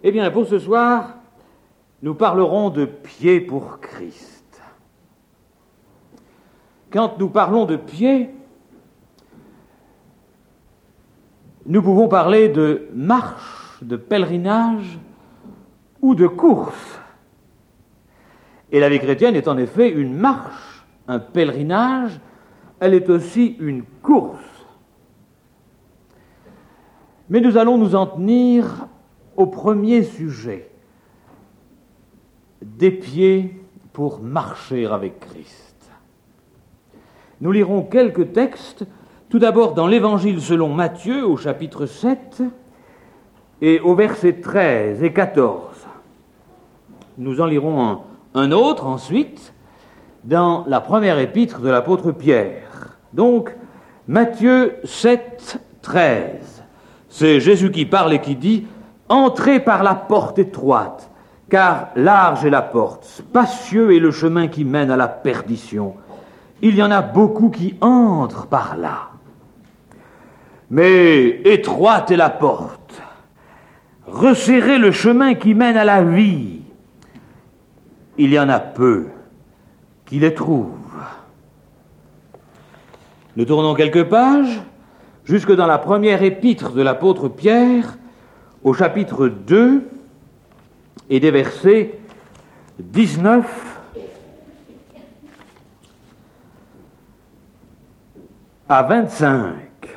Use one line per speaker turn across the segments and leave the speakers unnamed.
Eh bien, pour ce soir, nous parlerons de pieds pour Christ. Quand nous parlons de pieds, nous pouvons parler de marche, de pèlerinage ou de course. Et la vie chrétienne est en effet une marche, un pèlerinage, elle est aussi une course. Mais nous allons nous en tenir au premier sujet, des pieds pour marcher avec Christ. Nous lirons quelques textes, tout d'abord dans l'Évangile selon Matthieu au chapitre 7 et au verset 13 et 14. Nous en lirons un autre ensuite dans la première épître de l'apôtre Pierre. Donc, Matthieu 7, 13. C'est Jésus qui parle et qui dit « Entrez par la porte étroite, car large est la porte, spacieux est le chemin qui mène à la perdition. Il y en a beaucoup qui entrent par là. Mais étroite est la porte, resserrez le chemin qui mène à la vie. Il y en a peu qui les trouvent. » Nous tournons quelques pages, jusque dans la première épître de l'apôtre Pierre, au chapitre 2, et des versets 19 à 25.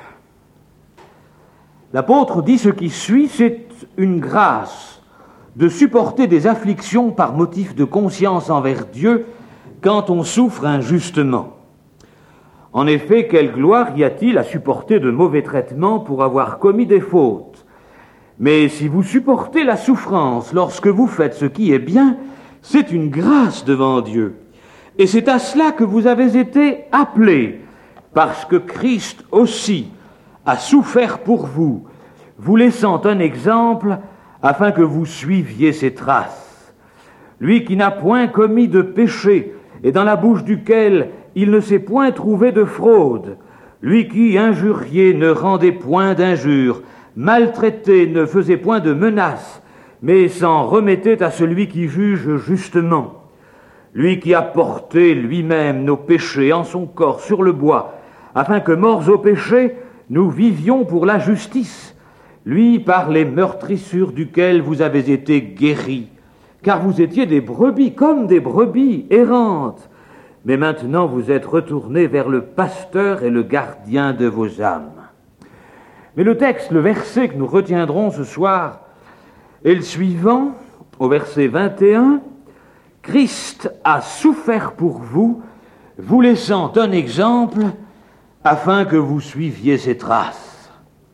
L'apôtre dit ce qui suit, c'est une grâce de supporter des afflictions par motif de conscience envers Dieu quand on souffre injustement. En effet, quelle gloire y a-t-il à supporter de mauvais traitements pour avoir commis des fautes ? Mais si vous supportez la souffrance lorsque vous faites ce qui est bien, c'est une grâce devant Dieu. Et c'est à cela que vous avez été appelés, parce que Christ aussi a souffert pour vous, vous laissant un exemple afin que vous suiviez ses traces. Lui qui n'a point commis de péché et dans la bouche duquel il ne s'est point trouvé de fraude, lui qui, injurié, ne rendait point d'injures, maltraité, ne faisait point de menaces, mais s'en remettait à celui qui juge justement. Lui qui a porté lui-même nos péchés en son corps sur le bois, afin que, morts au péché, nous vivions pour la justice. Lui, par les meurtrissures duquel vous avez été guéris, car vous étiez des brebis, comme des brebis errantes. Mais maintenant vous êtes retournés vers le pasteur et le gardien de vos âmes. Mais le texte, le verset que nous retiendrons ce soir est le suivant, au verset 21. « Christ a souffert pour vous, vous laissant un exemple, afin que vous suiviez ses traces. »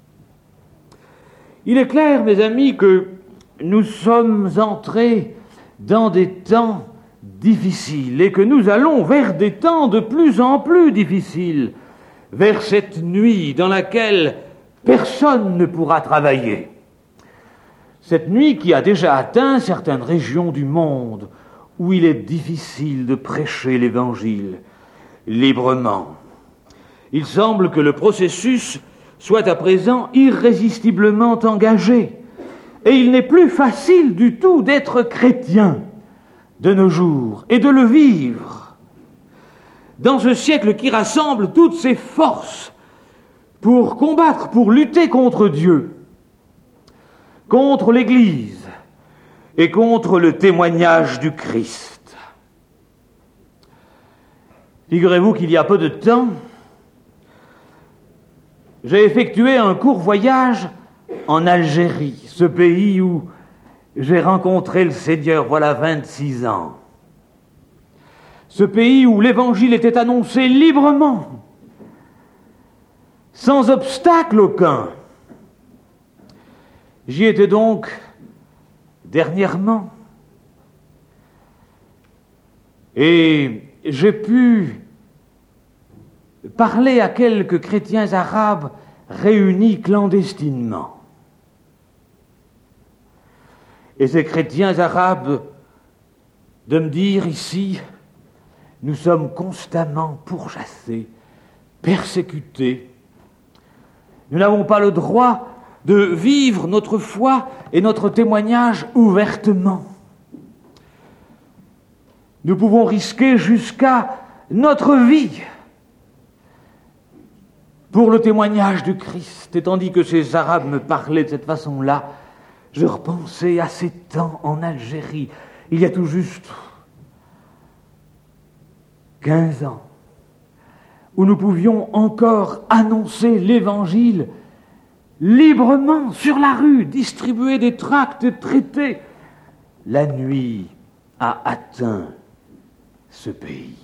Il est clair, mes amis, que nous sommes entrés dans des temps difficiles et que nous allons vers des temps de plus en plus difficiles, vers cette nuit dans laquelle personne ne pourra travailler. Cette nuit qui a déjà atteint certaines régions du monde où il est difficile de prêcher l'Évangile librement. Il semble que le processus soit à présent irrésistiblement engagé et il n'est plus facile du tout d'être chrétien de nos jours et de le vivre. Dans ce siècle qui rassemble toutes ses forces pour combattre, pour lutter contre Dieu, contre l'Église et contre le témoignage du Christ. Figurez-vous qu'il y a peu de temps, j'ai effectué un court voyage en Algérie, ce pays où j'ai rencontré le Seigneur voilà 26 ans. Ce pays où l'Évangile était annoncé librement, sans obstacle aucun. J'y étais donc dernièrement et j'ai pu parler à quelques chrétiens arabes réunis clandestinement. Et ces chrétiens arabes de me dire ici, nous sommes constamment pourchassés, persécutés. Nous n'avons pas le droit de vivre notre foi et notre témoignage ouvertement. Nous pouvons risquer jusqu'à notre vie pour le témoignage du Christ. Et tandis que ces Arabes me parlaient de cette façon-là, je repensais à ces temps en Algérie, il y a tout juste 15 ans, où nous pouvions encore annoncer l'Évangile librement sur la rue, distribuer des tracts, traités. La nuit a atteint ce pays.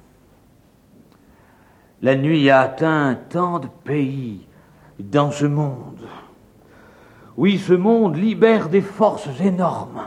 La nuit a atteint tant de pays dans ce monde. Oui, ce monde libère des forces énormes.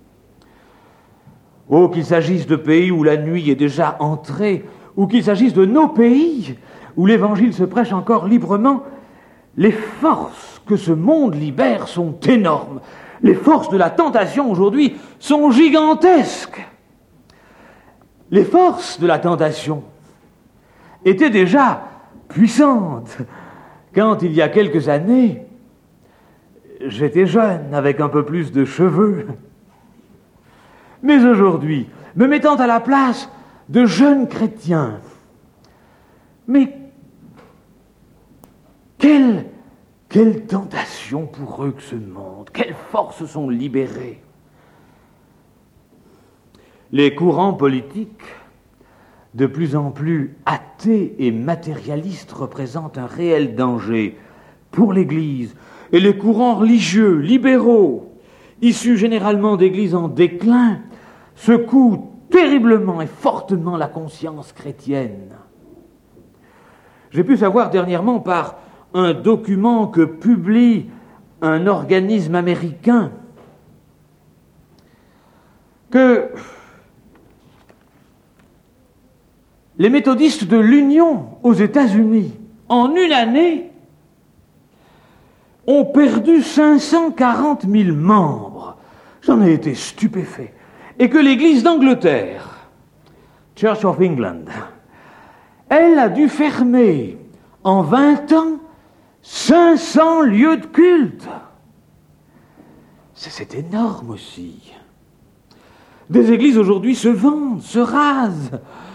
Oh, qu'il s'agisse de pays où la nuit est déjà entrée, ou qu'il s'agisse de nos pays où l'Évangile se prêche encore librement, les forces que ce monde libère sont énormes. Les forces de la tentation aujourd'hui sont gigantesques. Les forces de la tentation étaient déjà puissantes quand, il y a quelques années, j'étais jeune, avec un peu plus de cheveux. Mais aujourd'hui, me mettant à la place de jeunes chrétiens, mais quelle tentation pour eux que ce monde, quelles forces sont libérées. Les courants politiques, de plus en plus athées et matérialistes, représentent un réel danger pour l'Église. Et les courants religieux, libéraux, issus généralement d'églises en déclin, secouent terriblement et fortement la conscience chrétienne. J'ai pu savoir dernièrement par un document que publie un organisme américain que les méthodistes de l'Union aux États-Unis, en une année, ont perdu 540 000 membres. J'en ai été stupéfait. Et que l'Église d'Angleterre, Church of England, elle a dû fermer en 20 ans 500 lieux de culte. C'est énorme aussi. Des églises aujourd'hui se vendent, se rasent.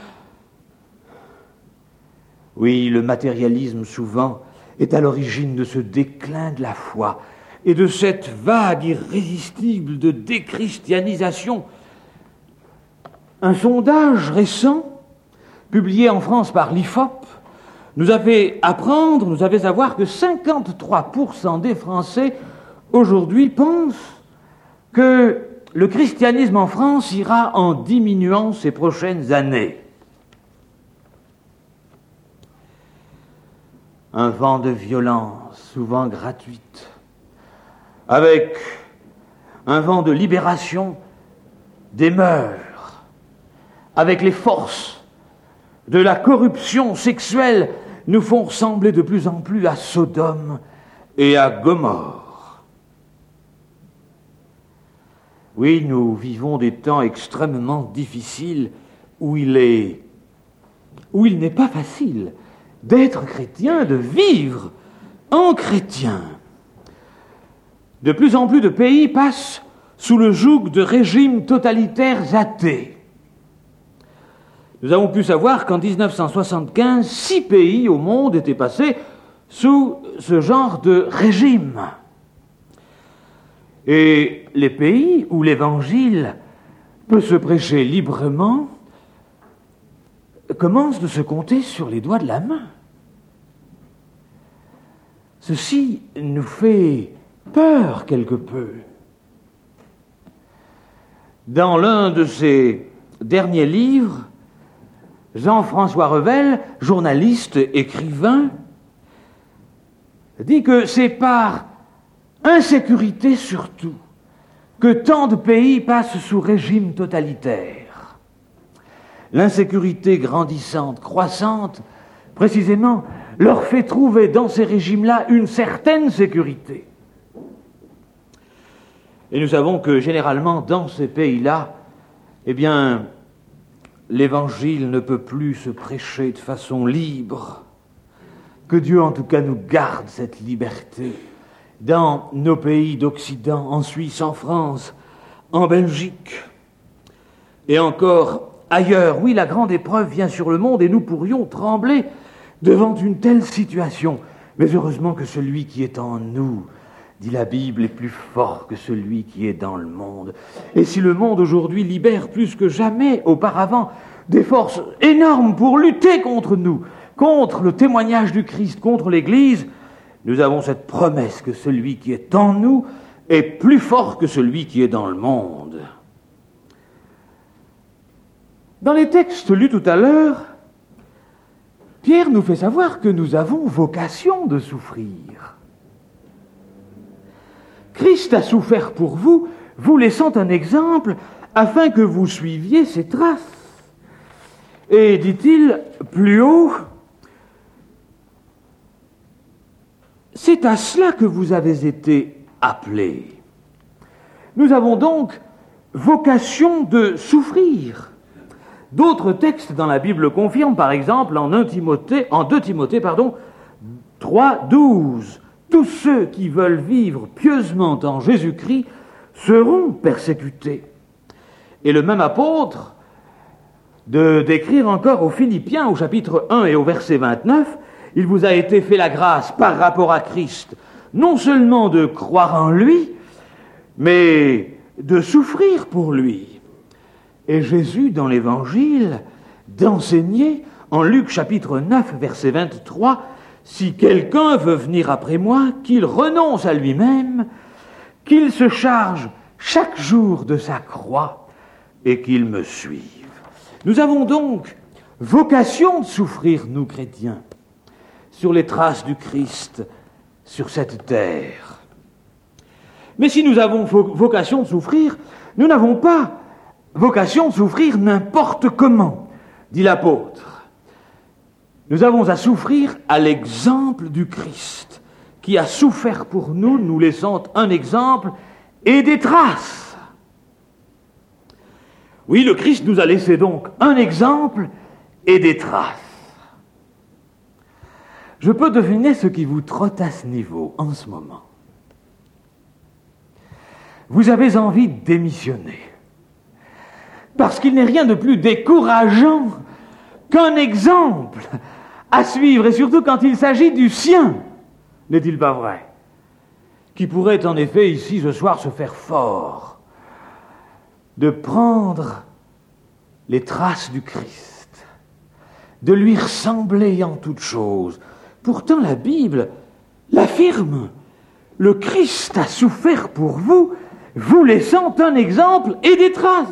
Oui, le matérialisme souvent est à l'origine de ce déclin de la foi et de cette vague irrésistible de déchristianisation. Un sondage récent, publié en France par l'IFOP, nous avait savoir que 53% des Français aujourd'hui pensent que le christianisme en France ira en diminuant ces prochaines années. Un vent de violence, souvent gratuite, avec un vent de libération des mœurs, avec les forces de la corruption sexuelle, nous font ressembler de plus en plus à Sodome et à Gomorrhe. Oui, nous vivons des temps extrêmement difficiles où il n'est pas facile d'être chrétien, de vivre en chrétien. De plus en plus de pays passent sous le joug de régimes totalitaires athées. Nous avons pu savoir qu'en 1975, 6 pays au monde étaient passés sous ce genre de régime. Et les pays où l'Évangile peut se prêcher librement commencent de se compter sur les doigts de la main. Ceci nous fait peur quelque peu. Dans l'un de ses derniers livres, Jean-François Revel, journaliste, écrivain, dit que c'est par insécurité surtout que tant de pays passent sous régime totalitaire. L'insécurité grandissante, croissante, précisément, leur fait trouver dans ces régimes-là une certaine sécurité. Et nous savons que généralement, dans ces pays-là, eh bien, l'Évangile ne peut plus se prêcher de façon libre. Que Dieu, en tout cas, nous garde cette liberté dans nos pays d'Occident, en Suisse, en France, en Belgique, et encore ailleurs. Oui, la grande épreuve vient sur le monde et nous pourrions trembler devant une telle situation. Mais heureusement que celui qui est en nous, dit la Bible, est plus fort que celui qui est dans le monde. Et si le monde aujourd'hui libère plus que jamais auparavant des forces énormes pour lutter contre nous, contre le témoignage du Christ, contre l'Église, nous avons cette promesse que celui qui est en nous est plus fort que celui qui est dans le monde. Dans les textes lus tout à l'heure, Pierre nous fait savoir que nous avons vocation de souffrir. Christ a souffert pour vous, vous laissant un exemple afin que vous suiviez ses traces. Et, dit-il plus haut, c'est à cela que vous avez été appelés. Nous avons donc vocation de souffrir. D'autres textes dans la Bible le confirment, par exemple en 2 Timothée 3:12. Tous ceux qui veulent vivre pieusement en Jésus-Christ seront persécutés. Et le même apôtre d'écrire encore aux Philippiens, au chapitre 1 et au verset 29, il vous a été fait la grâce par rapport à Christ, non seulement de croire en lui, mais de souffrir pour lui. Et Jésus, dans l'Évangile, d'enseigner, en Luc chapitre 9, verset 23, « Si quelqu'un veut venir après moi, qu'il renonce à lui-même, qu'il se charge chaque jour de sa croix et qu'il me suive. » Nous avons donc vocation de souffrir, nous chrétiens, sur les traces du Christ, sur cette terre. Mais si nous avons vocation de souffrir, nous n'avons pas vocation de souffrir n'importe comment, dit l'apôtre. Nous avons à souffrir à l'exemple du Christ, qui a souffert pour nous, nous laissant un exemple et des traces. Oui, le Christ nous a laissé donc un exemple et des traces. Je peux deviner ce qui vous trotte à ce niveau en ce moment. Vous avez envie de démissionner. Parce qu'il n'est rien de plus décourageant qu'un exemple à suivre, et surtout quand il s'agit du sien, n'est-il pas vrai? Qui pourrait en effet ici ce soir se faire fort de prendre les traces du Christ, de lui ressembler en toutes choses. Pourtant la Bible l'affirme, le Christ a souffert pour vous, vous laissant un exemple et des traces.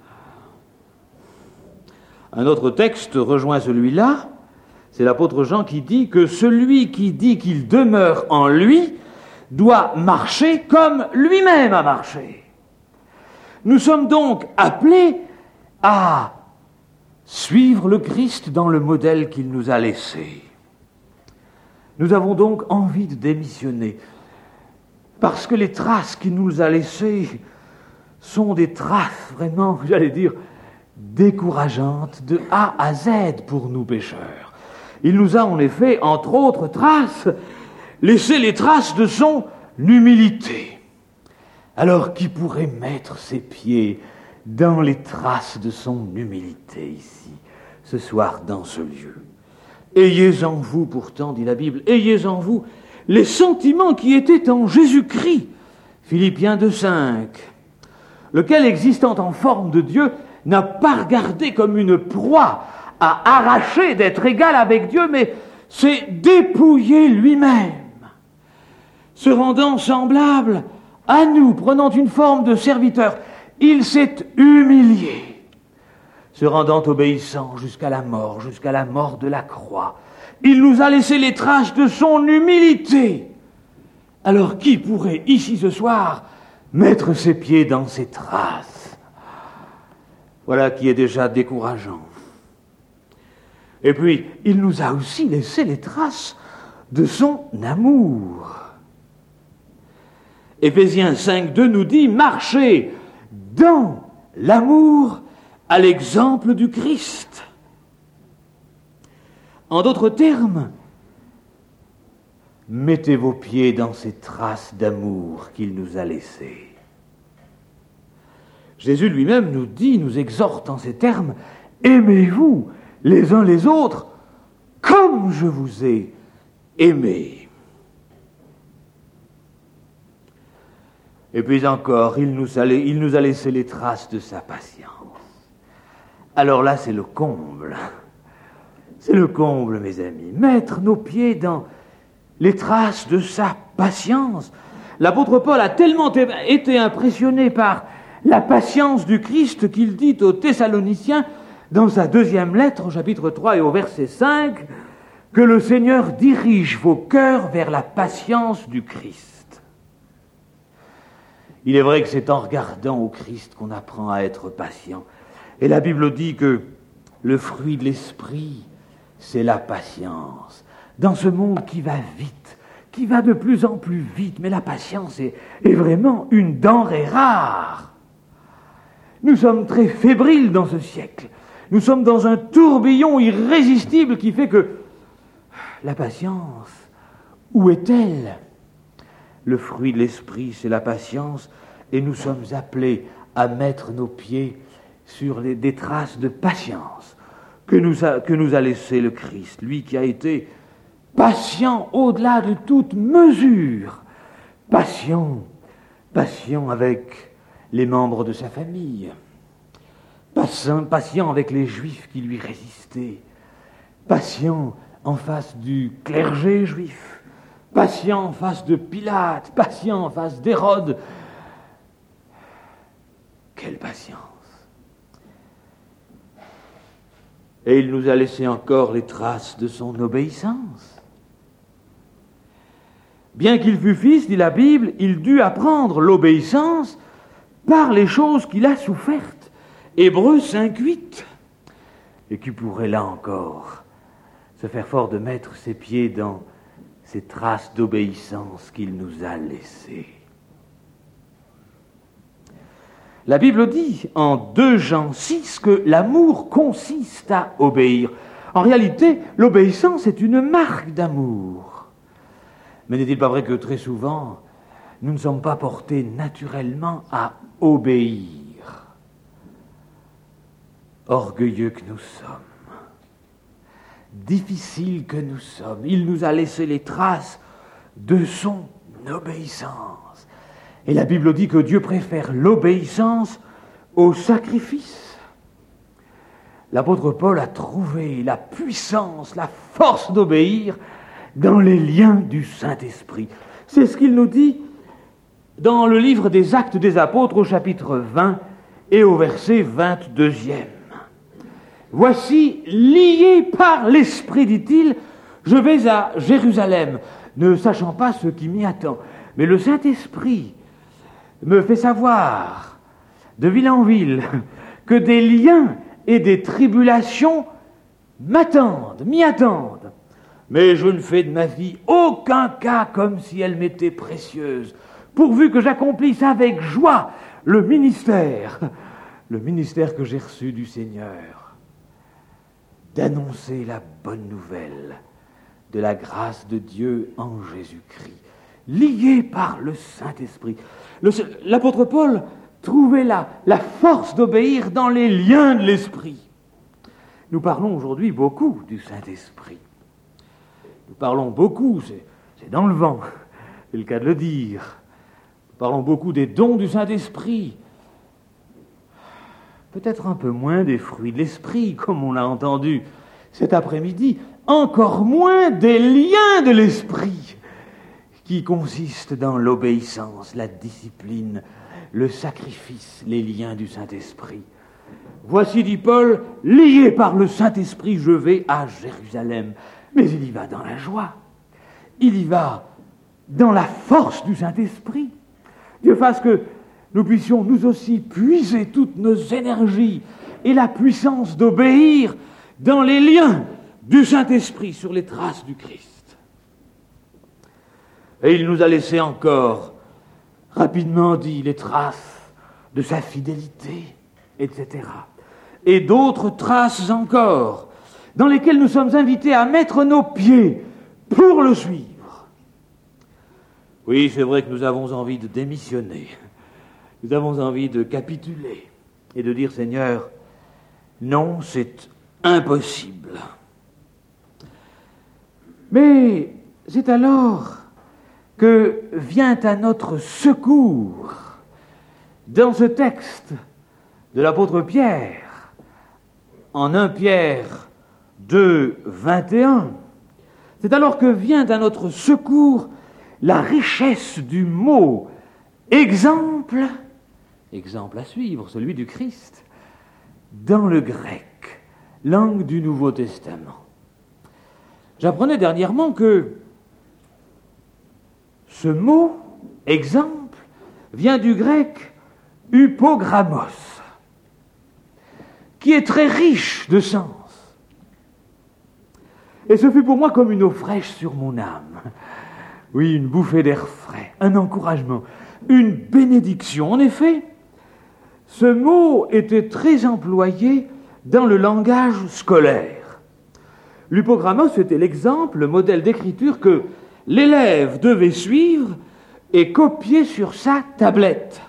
Un autre texte rejoint celui-là, c'est l'apôtre Jean qui dit que celui qui dit qu'il demeure en lui doit marcher comme lui-même a marché. Nous sommes donc appelés à suivre le Christ dans le modèle qu'il nous a laissé. Nous avons donc envie de démissionner, parce que les traces qu'il nous a laissées sont des traces vraiment, j'allais dire, décourageantes de A à Z pour nous pécheurs. Il nous a en effet, entre autres traces, laissé les traces de son humilité. Alors qui pourrait mettre ses pieds dans les traces de son humilité ici, ce soir dans ce lieu? Ayez en vous pourtant, dit la Bible, ayez en vous les sentiments qui étaient en Jésus-Christ, Philippiens 2:5, lequel, existant en forme de Dieu, n'a pas regardé comme une proie à arracher d'être égal avec Dieu, mais s'est dépouillé lui-même, se rendant semblable à nous, prenant une forme de serviteur. Il s'est humilié, se rendant obéissant jusqu'à la mort de la croix. Il nous a laissé les traces de son humilité. Alors qui pourrait, ici ce soir, mettre ses pieds dans ces traces? Voilà qui est déjà décourageant. Et puis, il nous a aussi laissé les traces de son amour. Éphésiens 5:2 nous dit « Marchez dans l'amour à l'exemple du Christ ». En d'autres termes, mettez vos pieds dans ces traces d'amour qu'il nous a laissées. Jésus lui-même nous dit, nous exhorte en ces termes, « Aimez-vous les uns les autres comme je vous ai aimé. » Et puis encore, il nous a laissé les traces de sa patience. Alors là, c'est le comble. C'est le comble, mes amis. Mettre nos pieds dans les traces de sa patience. L'apôtre Paul a tellement été impressionné par la patience du Christ qu'il dit aux Thessaloniciens, dans sa deuxième lettre, au chapitre 3 et au verset 5, que le Seigneur dirige vos cœurs vers la patience du Christ. Il est vrai que c'est en regardant au Christ qu'on apprend à être patient. Et la Bible dit que le fruit de l'esprit, c'est la patience. Dans ce monde qui va vite, qui va de plus en plus vite, mais la patience est vraiment une denrée rare. Nous sommes très fébriles dans ce siècle. Nous sommes dans un tourbillon irrésistible qui fait que la patience, où est-elle ? Le fruit de l'esprit, c'est la patience, et nous sommes appelés à mettre nos pieds sur des traces de patience que nous a laissé le Christ, lui qui a été patient au-delà de toute mesure, patient avec les membres de sa famille, patient avec les Juifs qui lui résistaient, patient en face du clergé juif, patient en face de Pilate, patient en face d'Hérode. Quelle patience! Et il nous a laissé encore les traces de son obéissance. Bien qu'il fût fils, dit la Bible, il dut apprendre l'obéissance par les choses qu'il a souffertes. Hébreux 5:8. Et qui pourrait là encore se faire fort de mettre ses pieds dans ces traces d'obéissance qu'il nous a laissées. La Bible dit en 2 Jean 6 que l'amour consiste à obéir. En réalité, l'obéissance est une marque d'amour. Mais n'est-il pas vrai que très souvent, nous ne sommes pas portés naturellement à obéir, orgueilleux que nous sommes, difficiles que nous sommes, il nous a laissé les traces de son obéissance. Et la Bible dit que Dieu préfère l'obéissance au sacrifice. L'apôtre Paul a trouvé la puissance, la force d'obéir dans les liens du Saint-Esprit. C'est ce qu'il nous dit dans le livre des Actes des Apôtres au chapitre 20 et au verset 22e. Voici, lié par l'Esprit, dit-il, je vais à Jérusalem, ne sachant pas ce qui m'y attend. Mais le Saint-Esprit me fait savoir, de ville en ville, que des liens et des tribulations m'y attendent. Mais je ne fais de ma vie aucun cas comme si elle m'était précieuse, pourvu que j'accomplisse avec joie le ministère que j'ai reçu du Seigneur, d'annoncer la bonne nouvelle de la grâce de Dieu en Jésus-Christ, lié par le Saint-Esprit. L'apôtre Paul trouvait la force d'obéir dans les liens de l'Esprit. Nous parlons aujourd'hui beaucoup du Saint-Esprit. Nous parlons beaucoup, c'est dans le vent, c'est le cas de le dire. Nous parlons beaucoup des dons du Saint-Esprit. Peut-être un peu moins des fruits de l'Esprit, comme on l'a entendu cet après-midi. Encore moins des liens de l'Esprit, qui consistent dans l'obéissance, la discipline, le sacrifice, les liens du Saint-Esprit. Voici, dit Paul, lié par le Saint-Esprit, je vais à Jérusalem. Mais il y va dans la joie. Il y va dans la force du Saint-Esprit. Dieu fasse que nous puissions nous aussi puiser toutes nos énergies et la puissance d'obéir dans les liens du Saint-Esprit sur les traces du Christ. Et il nous a laissé encore, rapidement dit, les traces de sa fidélité, etc. Et d'autres traces encore, dans lesquelles nous sommes invités à mettre nos pieds pour le suivre. Oui, c'est vrai que nous avons envie de démissionner. Nous avons envie de capituler et de dire, Seigneur, non, c'est impossible. Mais c'est alors que vient à notre secours, dans ce texte de l'apôtre Pierre, en 1 Pierre 2, 21, c'est alors que vient à notre secours la richesse du mot exemple, exemple à suivre, celui du Christ, dans le grec, langue du Nouveau Testament. J'apprenais dernièrement que ce mot exemple vient du grec hypogrammos, qui est très riche de sens. Et ce fut pour moi comme une eau fraîche sur mon âme. Oui, une bouffée d'air frais, un encouragement, une bénédiction. En effet, ce mot était très employé dans le langage scolaire. L'hypogrammos était l'exemple, le modèle d'écriture que l'élève devait suivre et copier sur sa tablette.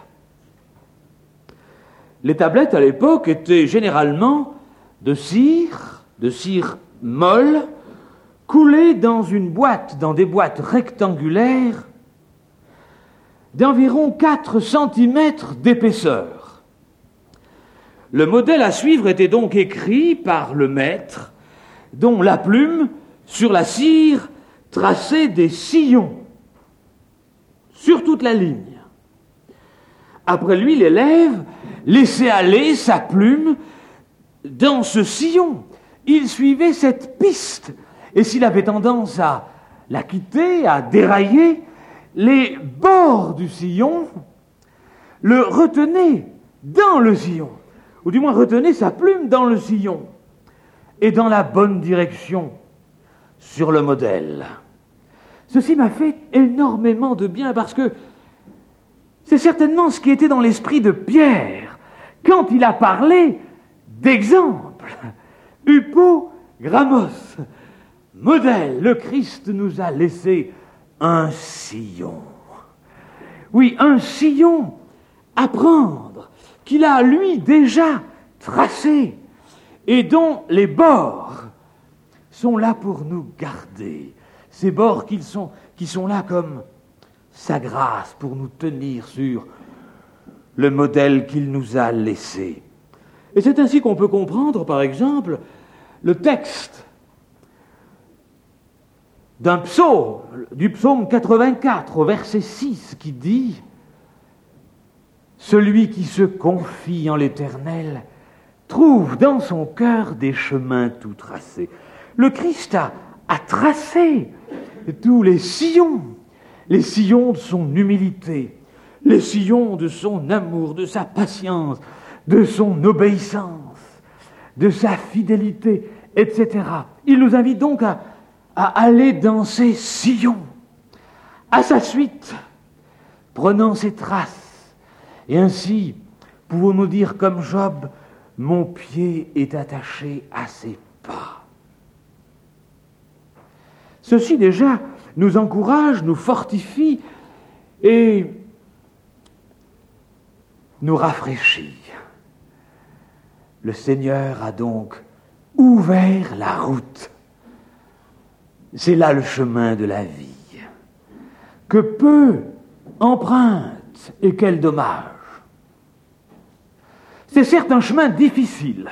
Les tablettes à l'époque étaient généralement de cire molle, coulées dans des boîtes rectangulaires d'environ 4 cm d'épaisseur. Le modèle à suivre était donc écrit par le maître, dont la plume, sur la cire, traçait des sillons sur toute la ligne. Après lui, l'élève laissait aller sa plume dans ce sillon. Il suivait cette piste. Et s'il avait tendance à la quitter, à dérailler, les bords du sillon le retenaient dans le sillon, ou du moins retenaient sa plume dans le sillon, et dans la bonne direction sur le modèle. Ceci m'a fait énormément de bien parce que c'est certainement ce qui était dans l'esprit de Pierre quand il a parlé d'exemple. Hypogrammos, modèle, le Christ nous a laissé un sillon. Oui, un sillon à prendre, qu'il a lui déjà tracé et dont les bords sont là pour nous garder. Ces bords qui sont là comme sa grâce pour nous tenir sur le modèle qu'il nous a laissé. Et c'est ainsi qu'on peut comprendre, par exemple, le texte du psaume 84 au verset 6 qui dit « Celui qui se confie en l'Éternel trouve dans son cœur des chemins tout tracés. » Le Christ a tracé tous les sillons de son humilité, les sillons de son amour, de sa patience, de son obéissance, de sa fidélité, etc. Il nous invite donc à aller dans ces sillons, à sa suite, prenant ses traces. Et ainsi, pouvons-nous dire comme Job, « Mon pied est attaché à ses pas ». Ceci déjà nous encourage, nous fortifie et nous rafraîchit. Le Seigneur a donc ouvert la route. C'est là le chemin de la vie. Que peu empruntent et quel dommage. C'est certes un chemin difficile.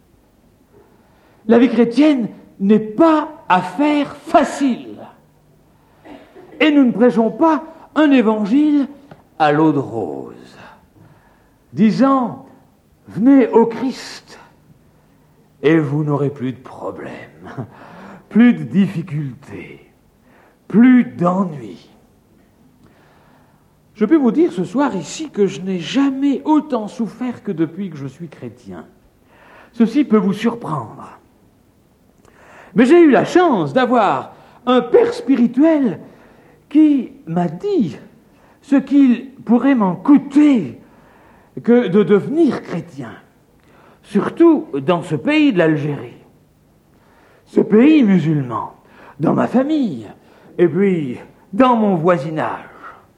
La vie chrétienne n'est pas affaire facile. Et nous ne prêchons pas un évangile à l'eau de rose, disant « Venez au Christ et vous n'aurez plus de problèmes, plus de difficultés, plus d'ennuis. » Je peux vous dire ce soir ici que je n'ai jamais autant souffert que depuis que je suis chrétien. Ceci peut vous surprendre. Mais j'ai eu la chance d'avoir un père spirituel qui m'a dit ce qu'il pourrait m'en coûter que de devenir chrétien, surtout dans ce pays de l'Algérie, ce pays musulman, dans ma famille, et puis dans mon voisinage.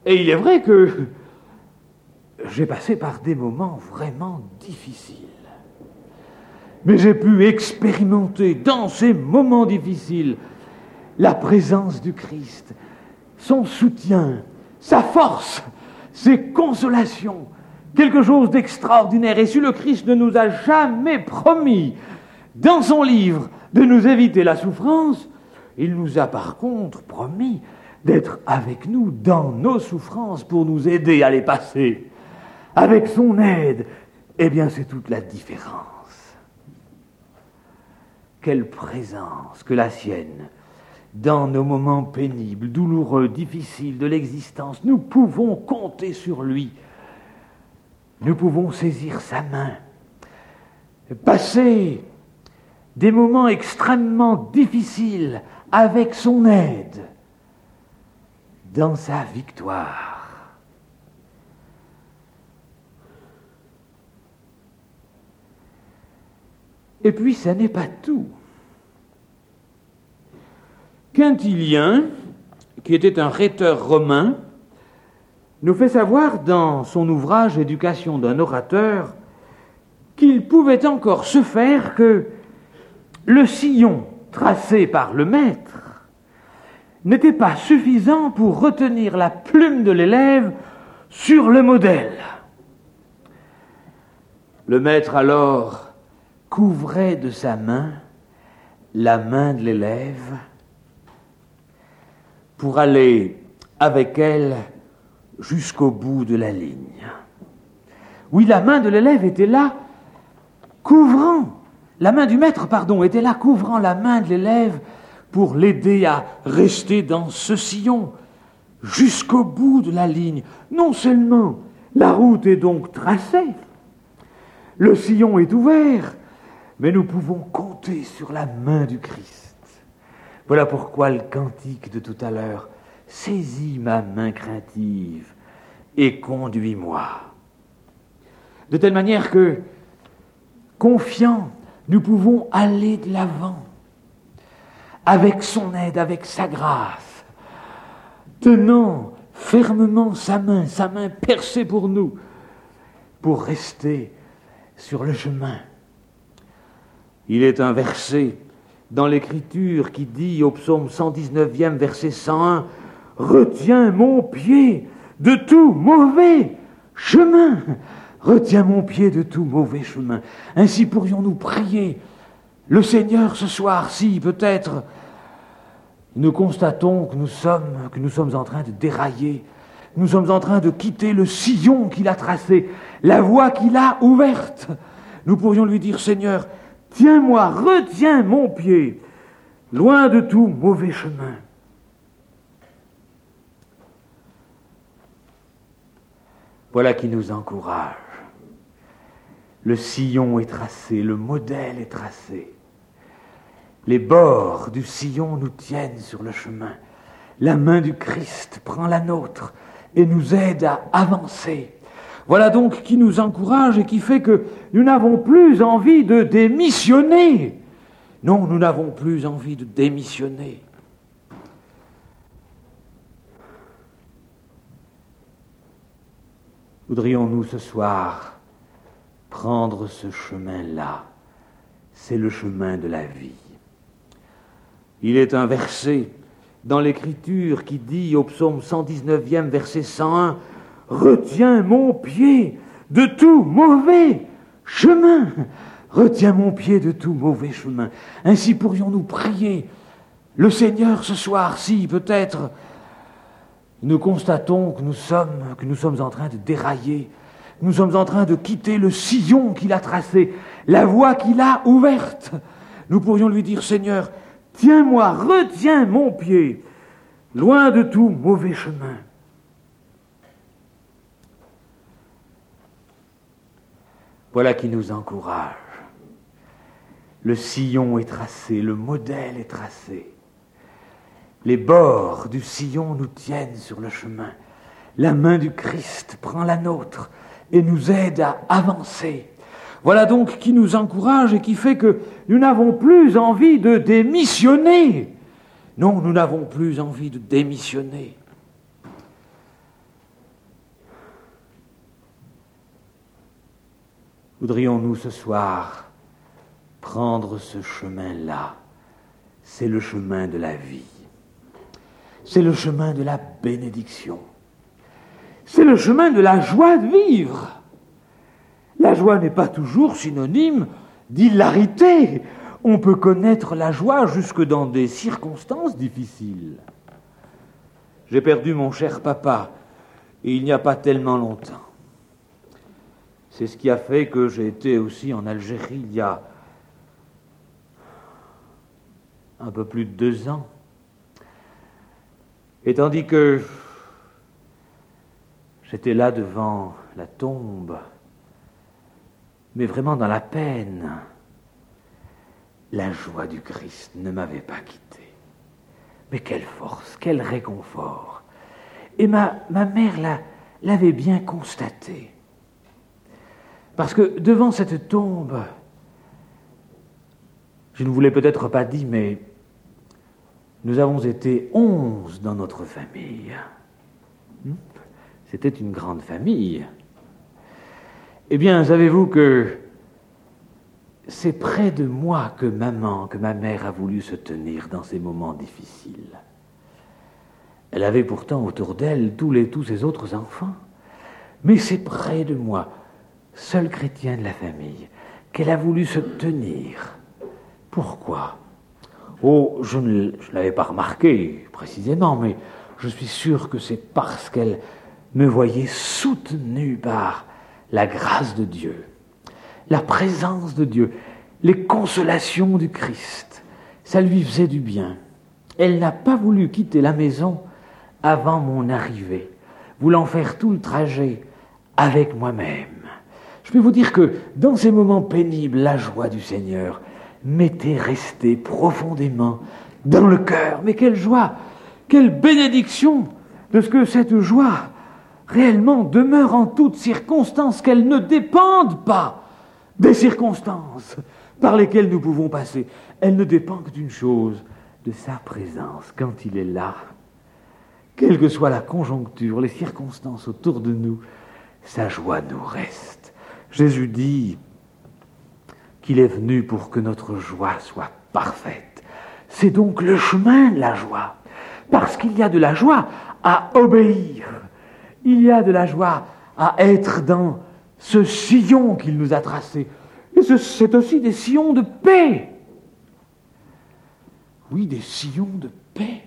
Et il est vrai que j'ai passé par des moments vraiment difficiles. Mais j'ai pu expérimenter dans ces moments difficiles la présence du Christ, son soutien, sa force, ses consolations, quelque chose d'extraordinaire. Et si le Christ ne nous a jamais promis, dans son livre, de nous éviter la souffrance, il nous a par contre promis d'être avec nous dans nos souffrances pour nous aider à les passer. Avec son aide, eh bien c'est toute la différence. Quelle présence que la sienne. Dans nos moments pénibles, douloureux, difficiles de l'existence, nous pouvons compter sur lui. Nous pouvons saisir sa main, passer des moments extrêmement difficiles avec son aide dans sa victoire. Et puis, ça n'est pas tout. Quintilien, qui était un rhéteur romain, nous fait savoir dans son ouvrage « Éducation d'un orateur » qu'il pouvait encore se faire que le sillon tracé par le maître n'était pas suffisant pour retenir la plume de l'élève sur le modèle. Le maître alors couvrait de sa main la main de l'élève pour aller avec elle jusqu'au bout de la ligne. Oui, la main de l'élève était là, la main du maître, était là, couvrant la main de l'élève pour l'aider à rester dans ce sillon jusqu'au bout de la ligne. Non seulement la route est donc tracée, le sillon est ouvert, mais nous pouvons compter sur la main du Christ. Voilà pourquoi le cantique de tout à l'heure, « Saisis ma main craintive et conduis-moi ». De telle manière que, confiants, nous pouvons aller de l'avant, avec son aide, avec sa grâce, tenant fermement sa main percée pour nous, pour rester sur le chemin. Il est un verset dans l'Écriture qui dit au psaume 119e, verset 101, « Retiens mon pied de tout mauvais chemin !» Retiens mon pied de tout mauvais chemin. Ainsi pourrions-nous prier le Seigneur ce soir, si peut-être nous constatons que nous sommes en train de dérailler, nous sommes en train de quitter le sillon qu'il a tracé, la voie qu'il a ouverte. Nous pourrions lui dire, Seigneur, tiens-moi, retiens mon pied, loin de tout mauvais chemin. Voilà qui nous encourage. Le sillon est tracé, le modèle est tracé. Les bords du sillon nous tiennent sur le chemin. La main du Christ prend la nôtre et nous aide à avancer. Voilà donc qui nous encourage et qui fait que nous n'avons plus envie de démissionner. Non, nous n'avons plus envie de démissionner. Voudrions-nous ce soir prendre ce chemin-là? C'est le chemin de la vie. Il est un verset dans l'Écriture qui dit au psaume 119e, verset 101, « Retiens mon pied de tout mauvais chemin !» Retiens mon pied de tout mauvais chemin. Ainsi pourrions-nous prier le Seigneur ce soir, si peut-être nous constatons que nous sommes en train de dérailler, nous sommes en train de quitter le sillon qu'il a tracé, la voie qu'il a ouverte. Nous pourrions lui dire, Seigneur, tiens-moi, retiens mon pied, loin de tout mauvais chemin. Voilà qui nous encourage. Le sillon est tracé, le modèle est tracé. Les bords du sillon nous tiennent sur le chemin. La main du Christ prend la nôtre et nous aide à avancer. Voilà donc qui nous encourage et qui fait que nous n'avons plus envie de démissionner. Non, nous n'avons plus envie de démissionner. voudrions-nous ce soir prendre ce chemin-là. C'est le chemin de la vie. C'est le chemin de la bénédiction. C'est le chemin de la joie de vivre. La joie n'est pas toujours synonyme d'hilarité. On peut connaître la joie jusque dans des circonstances difficiles. J'ai perdu mon cher papa, et il n'y a pas tellement longtemps. C'est ce qui a fait que j'ai été aussi en Algérie il y a un peu plus de 2 ans. Et tandis que j'étais là devant la tombe, mais vraiment dans la peine, la joie du Christ ne m'avait pas quitté. Mais quelle force, quel réconfort. Et ma mère l'avait bien constaté. Parce que devant cette tombe, je ne vous l'ai peut-être pas dit, mais nous avons été 11 dans notre famille. C'était une grande famille. Eh bien, savez-vous que c'est près de moi que ma mère a voulu se tenir dans ces moments difficiles. Elle avait pourtant autour d'elle tous ses autres enfants. Mais c'est près de moi, seul chrétien de la famille, qu'elle a voulu se tenir. Pourquoi ? Oh, je ne l'avais pas remarqué précisément, mais je suis sûr que c'est parce qu'elle me voyait soutenu par la grâce de Dieu, la présence de Dieu, les consolations du Christ. Ça lui faisait du bien. Elle n'a pas voulu quitter la maison avant mon arrivée, voulant faire tout le trajet avec moi-même. Je peux vous dire que dans ces moments pénibles, la joie du Seigneur m'était restée profondément dans le cœur. Mais quelle joie, quelle bénédiction de ce que cette joie réellement demeure en toutes circonstances, qu'elle ne dépende pas des circonstances par lesquelles nous pouvons passer. Elle ne dépend que d'une chose, de sa présence. Quand il est là, quelle que soit la conjoncture, les circonstances autour de nous, sa joie nous reste. Jésus dit qu'il est venu pour que notre joie soit parfaite. C'est donc le chemin de la joie, parce qu'il y a de la joie à obéir. Il y a de la joie à être dans ce sillon qu'il nous a tracé. Et c'est aussi des sillons de paix. Oui, des sillons de paix.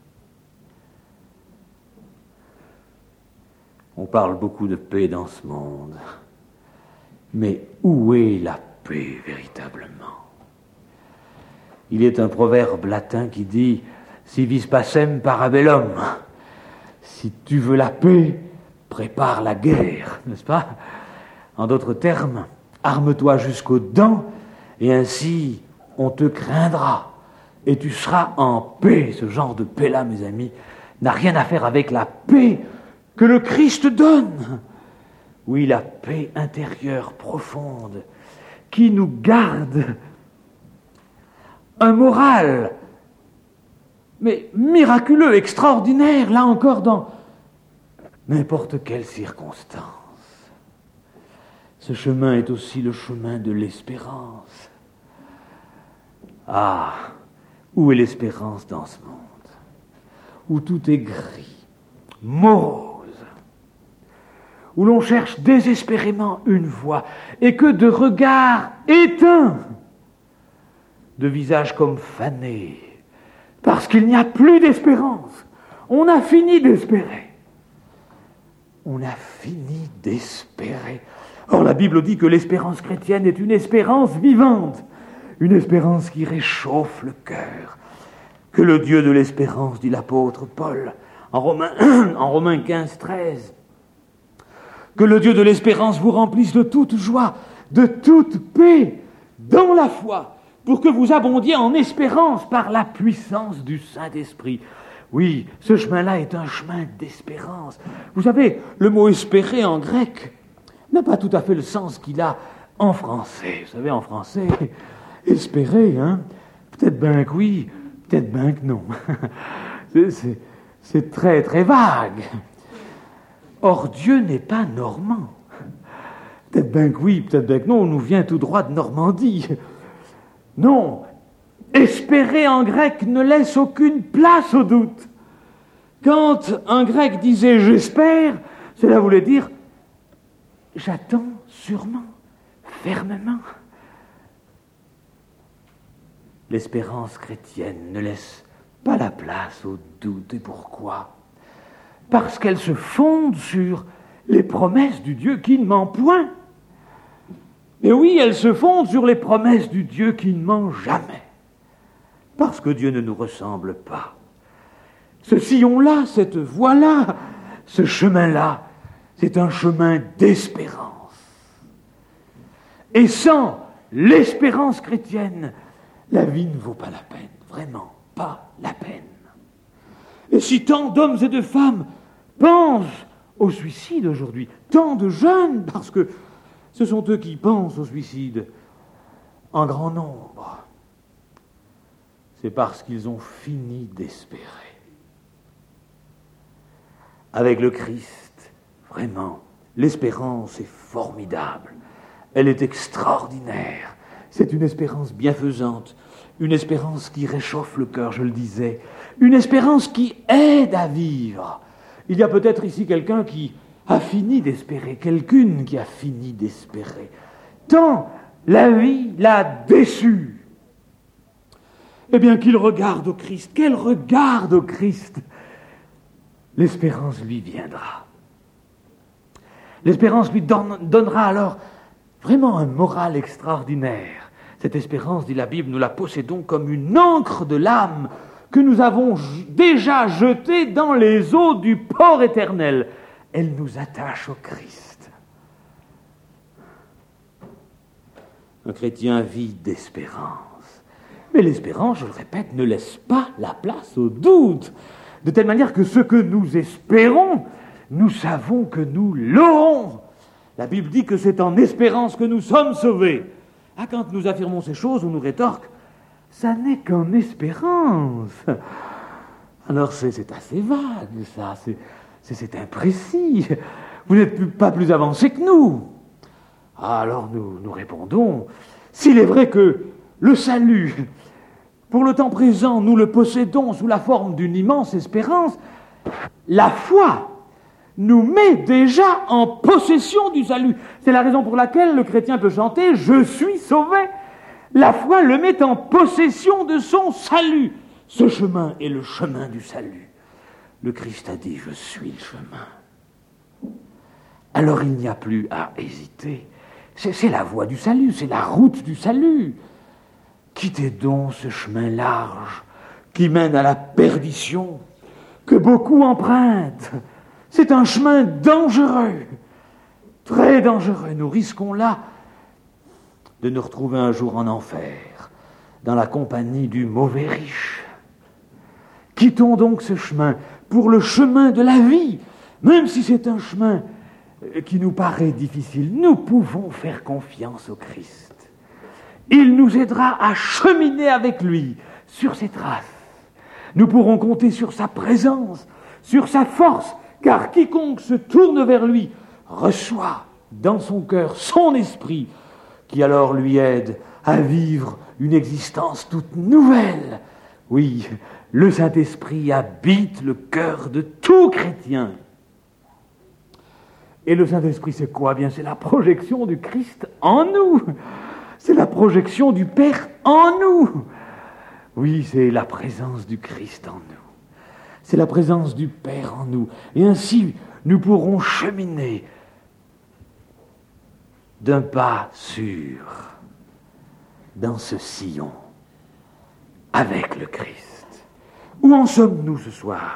On parle beaucoup de paix dans ce monde. Mais où est la paix véritablement ? Il est un proverbe latin qui dit « Si vis pacem parabellum ». Si tu veux la paix, prépare la guerre, n'est-ce pas ? En d'autres termes, arme-toi jusqu'aux dents, et ainsi on te craindra, et tu seras en paix. Ce genre de paix-là, mes amis, n'a rien à faire avec la paix que le Christ donne. Oui, la paix intérieure profonde, qui nous garde un moral, mais miraculeux, extraordinaire, là encore, dans n'importe quelle circonstance. Ce chemin est aussi le chemin de l'espérance. Ah, où est l'espérance dans ce monde ? Où tout est gris, morose, où l'on cherche désespérément une voie, et que de regards éteints, de visages comme fanés, parce qu'il n'y a plus d'espérance. On a fini d'espérer. On a fini d'espérer. Or, la Bible dit que l'espérance chrétienne est une espérance vivante, une espérance qui réchauffe le cœur. Que le Dieu de l'espérance, dit l'apôtre Paul, en Romains 15, 13, que le Dieu de l'espérance vous remplisse de toute joie, de toute paix, dans la foi, pour que vous abondiez en espérance par la puissance du Saint-Esprit. Oui, ce chemin-là est un chemin d'espérance. Vous savez, le mot « espérer » en grec n'a pas tout à fait le sens qu'il a en français. Vous savez, en français, espérer, hein, peut-être bien que oui, peut-être bien que non. C'est très, très vague. Or, Dieu n'est pas normand. Peut-être bien que oui, peut-être bien que non, on nous vient tout droit de Normandie. Non, espérer en grec ne laisse aucune place au doute. Quand un grec disait « j'espère », cela voulait dire « j'attends sûrement, fermement ». L'espérance chrétienne ne laisse pas la place au doute. Et pourquoi ? Parce qu'elle se fonde sur les promesses du Dieu qui ne ment point. Et oui, elle se fonde sur les promesses du Dieu qui ne ment jamais. Parce que Dieu ne nous ressemble pas. Ce sillon-là, cette voie-là, ce chemin-là, c'est un chemin d'espérance. Et sans l'espérance chrétienne, la vie ne vaut pas la peine, vraiment pas la peine. Et si tant d'hommes et de femmes pensent au suicide aujourd'hui, tant de jeunes, parce que ce sont eux qui pensent au suicide en grand nombre, c'est parce qu'ils ont fini d'espérer. Avec le Christ, vraiment, l'espérance est formidable, elle est extraordinaire. C'est une espérance bienfaisante, une espérance qui réchauffe le cœur, je le disais, une espérance qui aide à vivre. Il y a peut-être ici quelqu'un qui a fini d'espérer, quelqu'une qui a fini d'espérer. Tant la vie l'a déçu. Eh bien, qu'il regarde au Christ, qu'elle regarde au Christ. L'espérance lui viendra. L'espérance lui donnera alors vraiment un moral extraordinaire. Cette espérance, dit la Bible, nous la possédons comme une ancre de l'âme que nous avons déjà jetée dans les eaux du port éternel. Elle nous attache au Christ. Un chrétien vit d'espérance. Mais l'espérance, je le répète, ne laisse pas la place au doute. De telle manière que ce que nous espérons, nous savons que nous l'aurons. La Bible dit que c'est en espérance que nous sommes sauvés. Ah, quand nous affirmons ces choses, on nous rétorque, ça n'est qu'en espérance. Alors c'est assez vague, ça, c'est imprécis. Vous n'êtes pas plus avancés que nous. Ah, alors nous répondons, s'il est vrai que le salut, pour le temps présent, nous le possédons sous la forme d'une immense espérance, la foi nous met déjà en possession du salut. C'est la raison pour laquelle le chrétien peut chanter « Je suis sauvé ». La foi le met en possession de son salut. Ce chemin est le chemin du salut. Le Christ a dit « Je suis le chemin ». Alors il n'y a plus à hésiter. C'est la voie du salut, c'est la route du salut. Quittez donc ce chemin large qui mène à la perdition, que beaucoup empruntent. C'est un chemin dangereux, très dangereux. Nous risquons là de nous retrouver un jour en enfer, dans la compagnie du mauvais riche. Quittons donc ce chemin pour le chemin de la vie, même si c'est un chemin qui nous paraît difficile. Nous pouvons faire confiance au Christ. Il nous aidera à cheminer avec lui sur ses traces. Nous pourrons compter sur sa présence, sur sa force, car quiconque se tourne vers lui reçoit dans son cœur son esprit, qui alors lui aide à vivre une existence toute nouvelle. Oui, le Saint-Esprit habite le cœur de tout chrétien. Et le Saint-Esprit, c'est quoi ? Bien, c'est la projection du Christ en nous. C'est la projection du Père en nous. Oui, c'est la présence du Christ en nous. C'est la présence du Père en nous. Et ainsi, nous pourrons cheminer d'un pas sûr dans ce sillon avec le Christ. Où en sommes-nous ce soir ?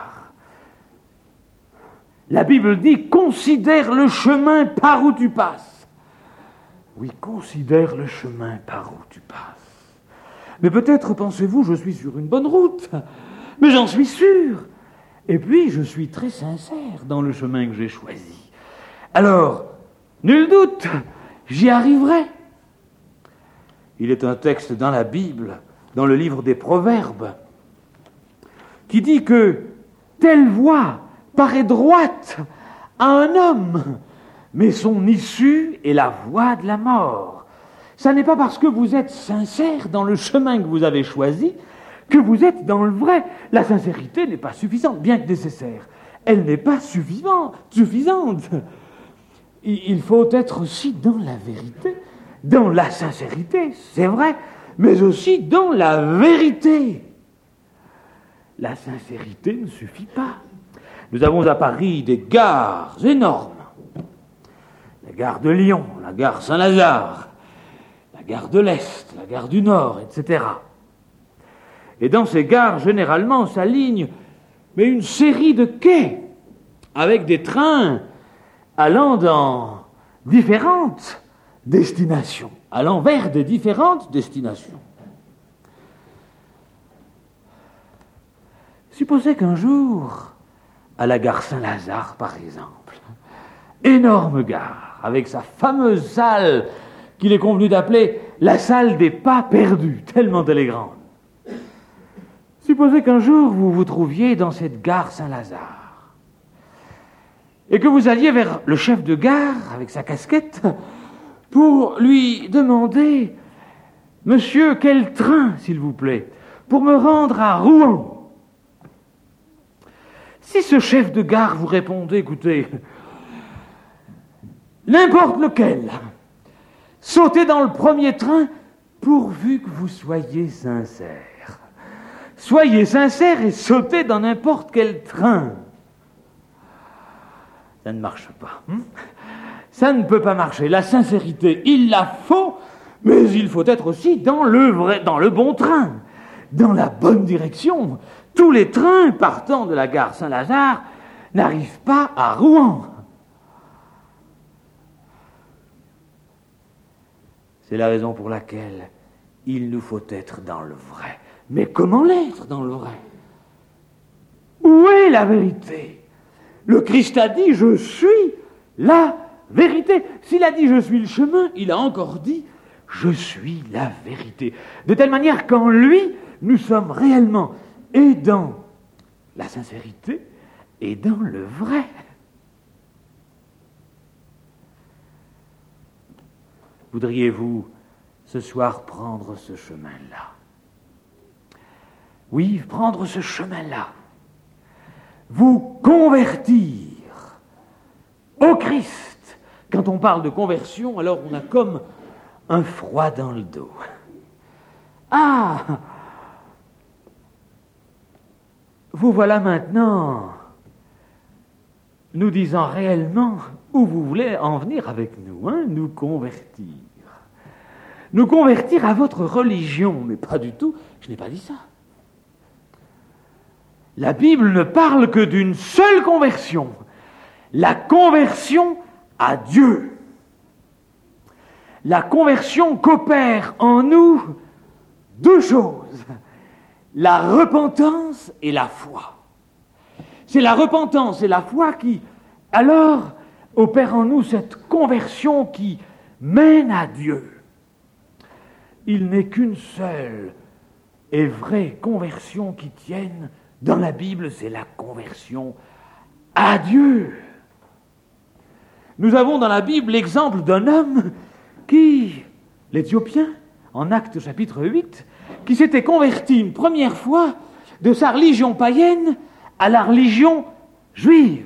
La Bible dit « Considère le chemin par où tu passes ». Oui, considère le chemin par où tu passes. Mais peut-être pensez-vous, je suis sur une bonne route, mais j'en suis sûr. Et puis, je suis très sincère dans le chemin que j'ai choisi. Alors, nul doute, j'y arriverai. Il est un texte dans la Bible, dans le livre des Proverbes, qui dit que telle voie paraît droite à un homme, mais son issue est la voie de la mort. Ça n'est pas parce que vous êtes sincère dans le chemin que vous avez choisi que vous êtes dans le vrai. La sincérité n'est pas suffisante, bien que nécessaire. Elle n'est pas suffisante. Il faut être aussi dans la vérité, dans la sincérité, c'est vrai, mais aussi dans la vérité. La sincérité ne suffit pas. Nous avons à Paris des gares énormes. La gare de Lyon, la gare Saint-Lazare, la gare de l'Est, la gare du Nord, etc. Et dans ces gares, généralement, s'alignent une série de quais avec des trains allant dans différentes destinations, allant vers des différentes destinations. Supposez qu'un jour, à la gare Saint-Lazare, par exemple, énorme gare, avec sa fameuse salle qu'il est convenu d'appeler la salle des pas perdus, tellement elle est grande. Supposez qu'un jour vous vous trouviez dans cette gare Saint-Lazare et que vous alliez vers le chef de gare avec sa casquette pour lui demander « Monsieur, quel train, s'il vous plaît, pour me rendre à Rouen ?» Si ce chef de gare vous répondait « Écoutez, n'importe lequel, sautez dans le premier train pourvu que vous soyez sincère. Soyez sincère et sautez dans n'importe quel train. » Ça ne marche pas. Ça ne peut pas marcher. La sincérité, il la faut, mais il faut être aussi dans le bon train, dans la bonne direction. Tous les trains partant de la gare Saint-Lazare n'arrivent pas à Rouen. C'est la raison pour laquelle il nous faut être dans le vrai. Mais comment l'être dans le vrai? Où est la vérité? Le Christ a dit « Je suis la vérité ». S'il a dit « Je suis le chemin », il a encore dit « Je suis la vérité ». De telle manière qu'en lui, nous sommes réellement et dans la sincérité et dans le vrai. Voudriez-vous ce soir prendre ce chemin-là? Oui, prendre ce chemin-là. Vous convertir au Christ. Quand on parle de conversion, alors on a comme un froid dans le dos. Ah! Vous voilà maintenant nous disant réellement où vous voulez en venir avec nous, nous convertir. Nous convertir à votre religion, mais pas du tout, je n'ai pas dit ça. La Bible ne parle que d'une seule conversion, la conversion à Dieu. La conversion qu'opère en nous deux choses, la repentance et la foi. C'est la repentance et la foi qui, alors, opèrent en nous cette conversion qui mène à Dieu. Il n'est qu'une seule et vraie conversion qui tienne dans la Bible, c'est la conversion à Dieu. Nous avons dans la Bible l'exemple d'un homme qui, l'Éthiopien, en Actes chapitre 8, qui s'était converti une première fois de sa religion païenne à la religion juive.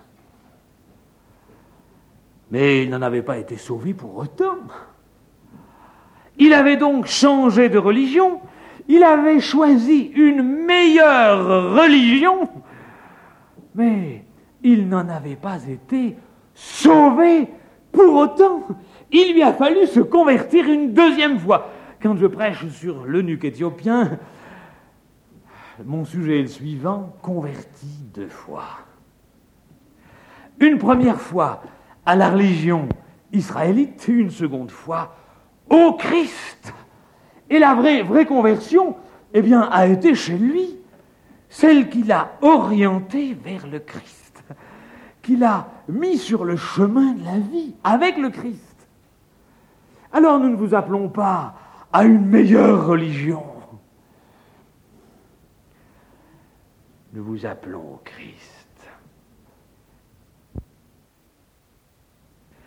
Mais il n'en avait pas été sauvé pour autant. Il avait donc changé de religion, il avait choisi une meilleure religion, mais il n'en avait pas été sauvé pour autant. Il lui a fallu se convertir une deuxième fois. Quand je prêche sur l'eunuque éthiopien, mon sujet est le suivant, converti deux fois. Une première fois à la religion israélite, une seconde fois au Christ. Et la vraie conversion, a été chez lui, celle qui l'a orienté vers le Christ, qui l'a mis sur le chemin de la vie avec le Christ. Alors nous ne vous appelons pas à une meilleure religion. Nous vous appelons au Christ.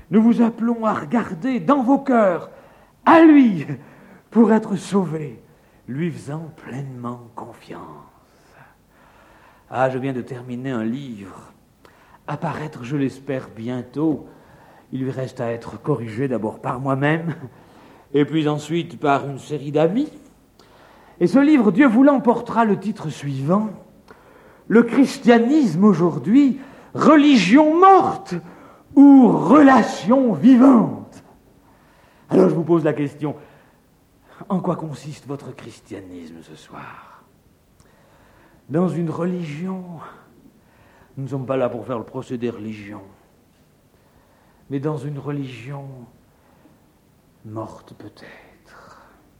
Nous vous appelons à regarder dans vos cœurs à lui pour être sauvés, lui faisant pleinement confiance. Ah, je viens de terminer un livre, à paraître, je l'espère, bientôt. Il lui reste à être corrigé d'abord par moi-même, et puis ensuite par une série d'amis. Et ce livre, Dieu voulant, portera le titre suivant: Le christianisme aujourd'hui, religion morte ou relation vivante. Alors je vous pose la question, en quoi consiste votre christianisme ce soir? Dans une religion, nous ne sommes pas là pour faire le procès des religions, mais dans une religion morte peut-être,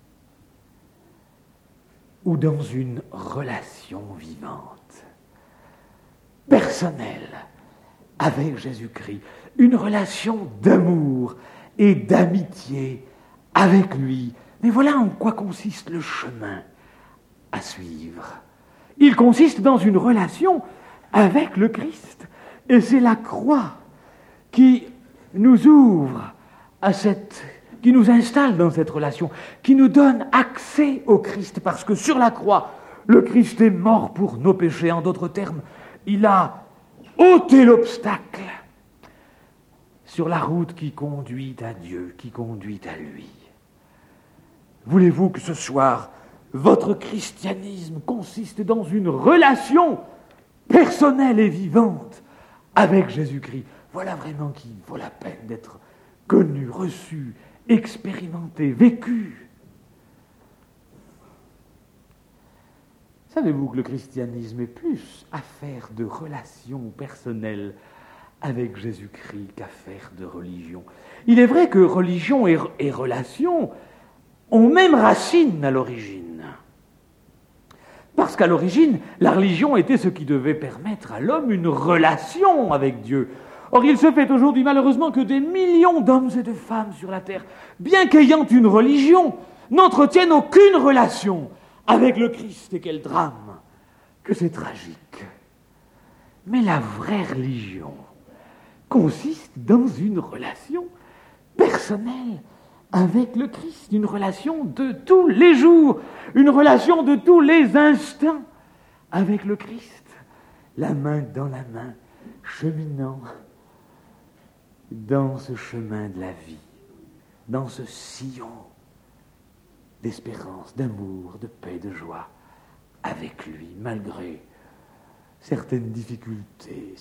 ou dans une relation vivante, personnelle, avec Jésus-Christ, une relation d'amour et d'amitié avec lui. Mais voilà en quoi consiste le chemin à suivre. Il consiste dans une relation avec le Christ. Et c'est la croix qui nous ouvre qui nous installe dans cette relation, qui nous donne accès au Christ, parce que sur la croix, le Christ est mort pour nos péchés. En d'autres termes, il a ôté l'obstacle sur la route qui conduit à Dieu, qui conduit à lui. Voulez-vous que ce soir, votre christianisme consiste dans une relation personnelle et vivante avec Jésus-Christ? Voilà vraiment qui vaut la peine d'être connu, reçu, expérimenté, vécu. Savez-vous que le christianisme est plus affaire de relations personnelles avec Jésus-Christ qu'affaire de religion? Il est vrai que religion et relation ont même racine à l'origine. Parce qu'à l'origine, la religion était ce qui devait permettre à l'homme une relation avec Dieu. Or, il se fait aujourd'hui malheureusement que des millions d'hommes et de femmes sur la terre, bien qu'ayant une religion, n'entretiennent aucune relation avec le Christ. Et quel drame, que c'est tragique. Mais la vraie religion consiste dans une relation personnelle avec le Christ, une relation de tous les jours, une relation de tous les instants avec le Christ, la main dans la main, cheminant dans ce chemin de la vie, dans ce sillon d'espérance, d'amour, de paix, de joie, avec lui, malgré certaines difficultés,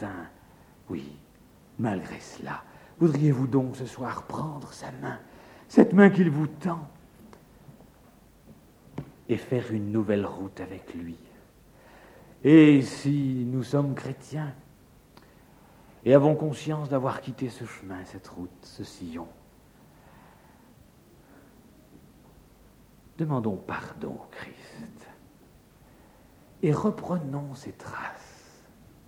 malgré cela. Voudriez-vous donc ce soir prendre sa main, cette main qu'il vous tend, et faire une nouvelle route avec lui? Et si nous sommes chrétiens et avons conscience d'avoir quitté ce chemin, cette route, ce sillon, demandons pardon au Christ et reprenons ses traces.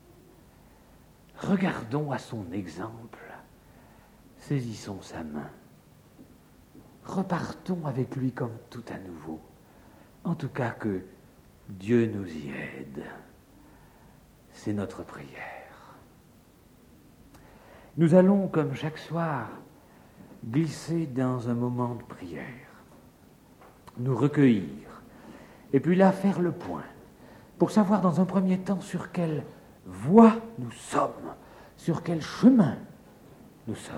Regardons à son exemple, saisissons sa main, repartons avec lui comme tout à nouveau. En tout cas, que Dieu nous y aide. C'est notre prière. Nous allons, comme chaque soir, glisser dans un moment de prière, nous recueillir, et puis là faire le point, pour savoir dans un premier temps sur quelle voie nous sommes, sur quel chemin nous sommes.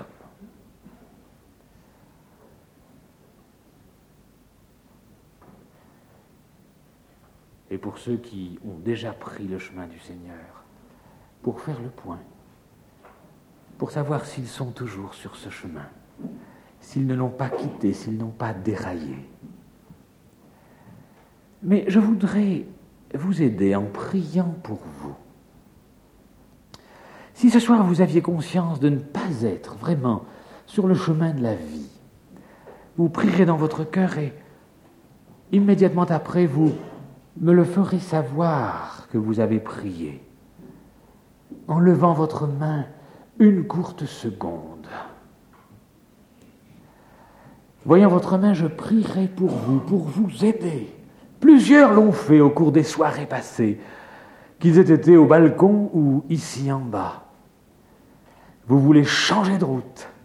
Et pour ceux qui ont déjà pris le chemin du Seigneur, pour faire le point, pour savoir s'ils sont toujours sur ce chemin, s'ils ne l'ont pas quitté, s'ils n'ont pas déraillé. Mais je voudrais vous aider en priant pour vous. Si ce soir vous aviez conscience de ne pas être vraiment sur le chemin de la vie, vous prierez dans votre cœur et immédiatement après vous me le ferez savoir que vous avez prié, en levant votre main une courte seconde. Voyant votre main, je prierai pour vous aider. Plusieurs l'ont fait au cours des soirées passées, qu'ils aient été au balcon ou ici en bas. Vous voulez changer de route,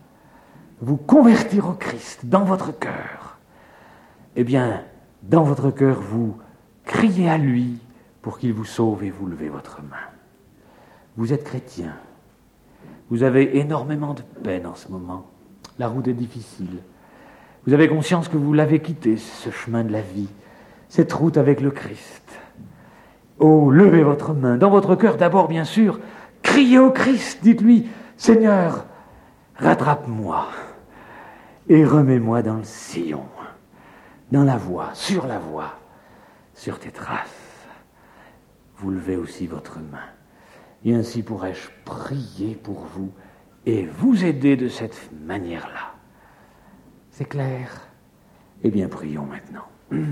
vous convertir au Christ dans votre cœur, eh bien, dans votre cœur, vous criez à lui pour qu'il vous sauve et vous levez votre main. Vous êtes chrétien. Vous avez énormément de peine en ce moment. La route est difficile. Vous avez conscience que vous l'avez quitté, ce chemin de la vie, cette route avec le Christ. Oh, levez votre main. Dans votre cœur, d'abord, bien sûr, criez au Christ. Dites-lui, Seigneur, rattrape-moi et remets-moi dans le sillon, dans la voie, sur tes traces. Vous levez aussi votre main. Et ainsi pourrais-je prier pour vous et vous aider de cette manière-là. C'est clair? Eh bien, prions maintenant.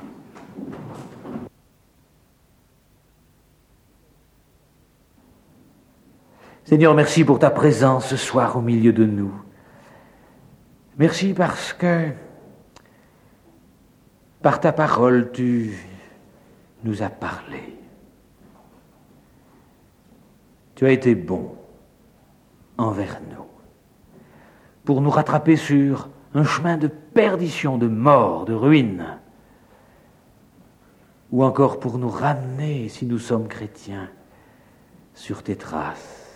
Seigneur, merci pour ta présence ce soir au milieu de nous. Merci parce que, par ta parole, tu nous as parlé. Tu as été bon envers nous, pour nous rattraper sur un chemin de perdition, de mort, de ruine, ou encore pour nous ramener, si nous sommes chrétiens, sur tes traces,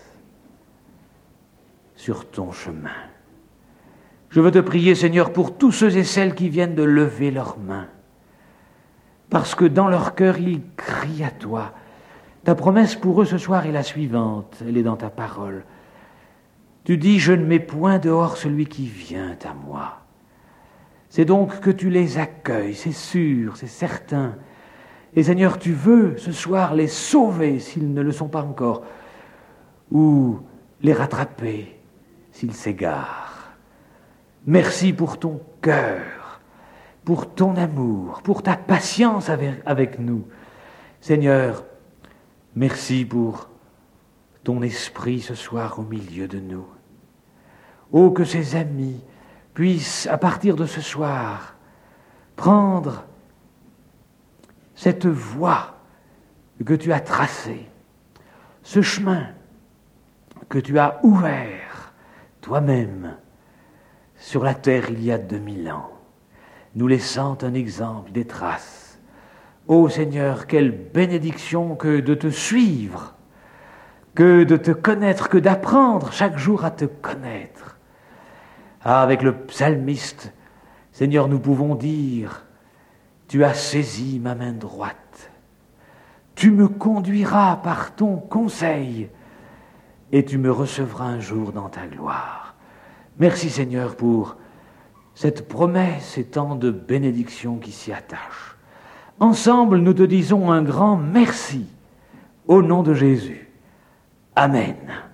sur ton chemin. Je veux te prier, Seigneur, pour tous ceux et celles qui viennent de lever leurs mains, parce que dans leur cœur, ils crient à toi. Ta promesse pour eux ce soir est la suivante, elle est dans ta parole. Tu dis, je ne mets point dehors celui qui vient à moi. C'est donc que tu les accueilles, c'est sûr, c'est certain. Et Seigneur, tu veux ce soir les sauver s'ils ne le sont pas encore, ou les rattraper s'ils s'égarent. Merci pour ton cœur, pour ton amour, pour ta patience avec nous. Seigneur, merci pour ton esprit ce soir au milieu de nous. Oh, que ces amis puissent, à partir de ce soir, prendre cette voie que tu as tracée, ce chemin que tu as ouvert toi-même sur la terre il y a 2000 ans, nous laissant un exemple, des traces. Ô Seigneur, quelle bénédiction que de te suivre, que de te connaître, que d'apprendre chaque jour à te connaître. Ah, avec le psalmiste, Seigneur, nous pouvons dire, tu as saisi ma main droite, tu me conduiras par ton conseil et tu me recevras un jour dans ta gloire. Merci Seigneur pour cette promesse et tant de bénédictions qui s'y attachent. Ensemble, nous te disons un grand merci au nom de Jésus. Amen.